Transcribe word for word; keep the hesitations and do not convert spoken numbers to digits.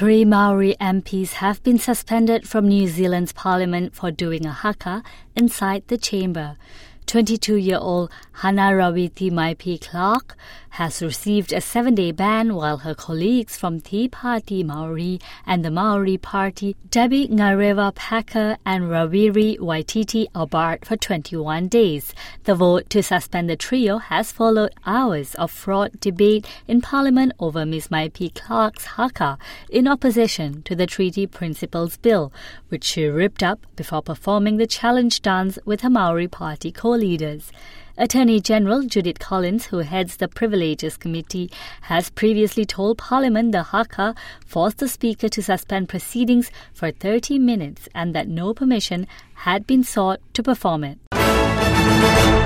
Three Maori M Ps have been suspended from New Zealand's parliament for doing a haka inside the chamber. twenty-two-year-old Hanarawiti Maipi-Clark has received a seven-day ban while her colleagues from Tea Party Maori and the Maori Party, Debbie Ngarewa-Packer and Rawiri Waititi, are barred for twenty-one days. The vote to suspend the trio has followed hours of fraught debate in Parliament over Miz Maipi-Clark's haka in opposition to the Treaty Principles Bill, which she ripped up before performing the challenge dance with her Maori Party co-leaders. Attorney General Judith Collins, who heads the Privileges Committee, has previously told Parliament the haka forced the Speaker to suspend proceedings for thirty minutes and that no permission had been sought to perform it.